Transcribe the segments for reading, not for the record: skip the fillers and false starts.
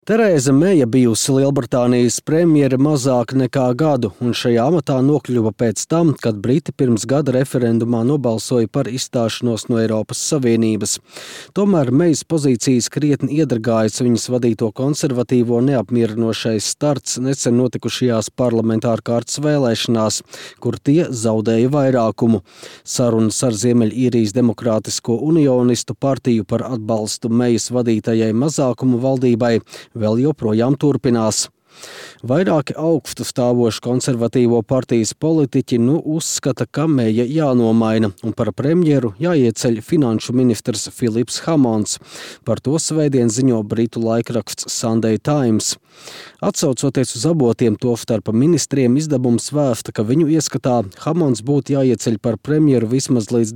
Terēza Meija bijusi Lielbritānijas premjere mazāk nekā gadu, un šajā amatā nokļuva pēc tam, kad Briti pirms gada referendumā nobalsoja par izstāšanos no Eiropas Savienības. Tomēr Meijas pozīcijas krietni iedragājas viņas vadīto konservatīvo neapmierinošais starts nesen notikušajās parlamentāru kārtas vēlēšanās, kur tie zaudēja vairākumu. Sarunas ar Ziemeļīrijas Demokrātisko unionistu partiju par atbalstu Meijas vadītajai mazākumu valdībai vēl joprojām turpinās. Vairāki augstu stāvoši konservatīvo partijas politiķi uzskata, ka Meija jānomaina un par premjeru jāieceļ finanšu ministrs Philips Hammonds. Par to svētdien ziņo britu laikraksts Sunday Times. Atsaucoties uz avotiem, tostarp ministriem, izdevums vēsta, ka viņu ieskatā Hammonds būtu jāieceļ par premjeru vismaz līdz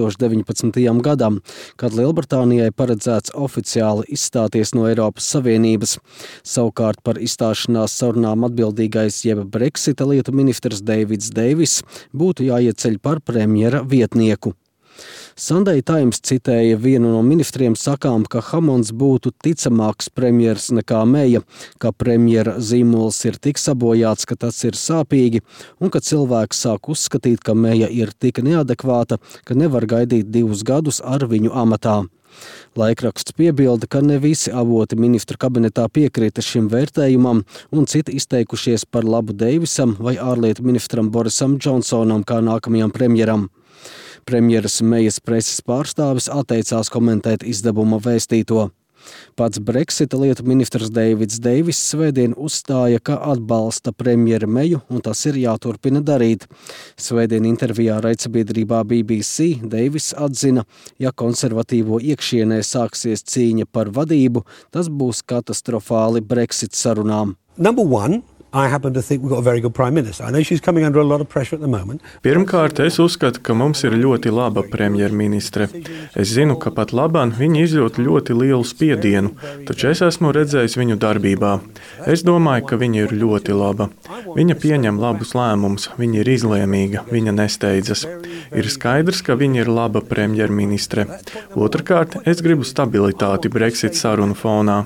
2019. gadam, kad Lielbritānijai paredzēts oficiāli izstāties no Eiropas Savienības. Savukārt par izstāšanās sarunām atbildīgais jeb Brexita lietu ministrs Deivids Deivis būtu jāieceļ par premjera vietnieku. Sunday Times citēja vienu no ministriem sakām, ka Hammonds būtu ticamāks premjers nekā Meija, ka premjera zīmols ir tik sabojāts, ka tas ir sāpīgi, un ka cilvēks sāk uzskatīt, ka Meija ir tik neadekvāta, ka nevar gaidīt 2 gadus ar viņu amatā. Laikraksts piebilda, ka ne visi avoti ministru kabinetā piekrita šim vērtējumam, un citi izteikušies par labu Deivisam vai ārlietu ministram Borisam Džonsonam kā nākamajam premjeram. Premjeras Meijas preses pārstāvis atteicās komentēt izdevuma vēstīto. Pats Brexita lietu ministrs Deivids Deivis svētdien uzstāja, ka atbalsta premjeru Meiju, un tas ir jāturpina darīt. Svētdien intervijā raidsabiedrībā BBC Deivis atzina, ja konservatīvo iekšienē sāksies cīņa par vadību, tas būs katastrofāli Brexit sarunām. Number one, I happen to think we've got a very good Prime Minister. I know she's coming under a lot of pressure at the moment. Pirmkārt, es uzskatu, ka mums ir ļoti laba premjerministre. Es zinu, ka pat labāk viņa izjūt ļoti lielu spiedienu, taču es esmu redzējis viņu darbībā. Es domāju, ka viņa ir ļoti laba. Viņa pieņem labus lēmumus, viņa ir izlēmīga, viņa nesteidzas. Ir skaidrs, ka viņa ir laba premjerministre. Otrkārt, es gribu stabilitāti Brexit sarunu fonā.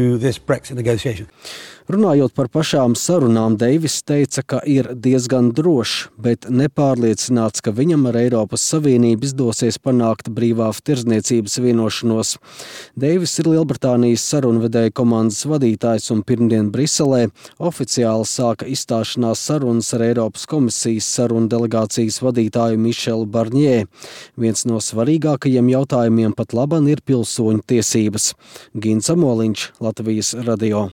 Runājot par pašām sarunām, Deivis teica, ka ir diezgan drošs, bet nepārliecināts, ka viņam ar Eiropas Savienību izdosies panākt brīvās tirdzniecības vienošanos. Deivis ir Lielbritānijas sarunvedēja komandas vadītājs un pirmdien Briselē oficiāli sāka izstāšanās sarunas ar Eiropas komisijas sarunu delegācijas vadītāju Mišelu Barņē. Viens no svarīgākajiem jautājumiem pat laban ir pilsoņu tiesības. Gins Amoliņš, Latvijas radio.